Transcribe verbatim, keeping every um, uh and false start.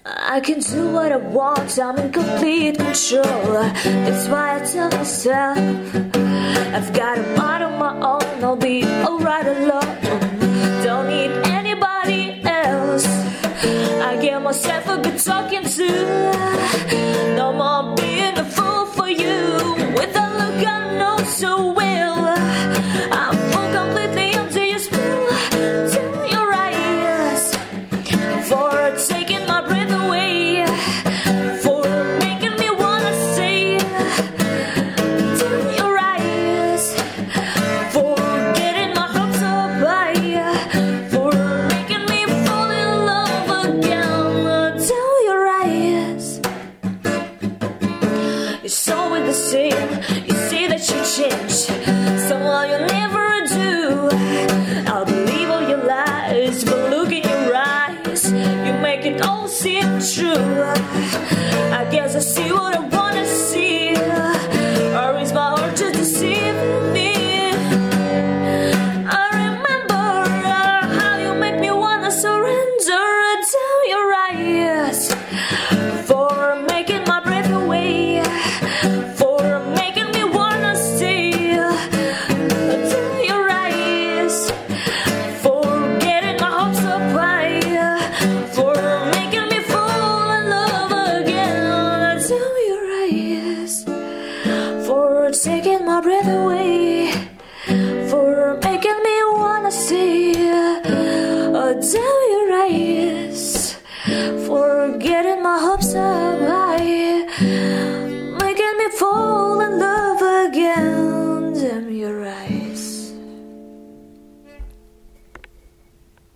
I can do what I want, I'm in complete control. That's why I tell myself I've got a mind of my own, I'll be alright alone. Don't need anybody else. I give myself a good talking to. No more being a fool for you. With a look I know so well, I'm full completely under your spell. Tell your eyes for taking my breath away, for making me wanna say. Tell your eyes for getting my hopes up high, for making me fall in love again. Tell your eyes it's always the same. You say that you change, somehow you never do. I'll believe all your lies, but look in your eyes, you make it all seem true. I guess I see what I wanna see, or is my heart just deceiving me? I remember how you make me wanna surrender. Tell your eyes for making my breath away, for making me wanna stay. Tell your eyes for getting my hopes up high, for making me fall in love again. Tell your eyes for taking my breath away, for making me wanna stay. Tell your eyes for getting my hopes up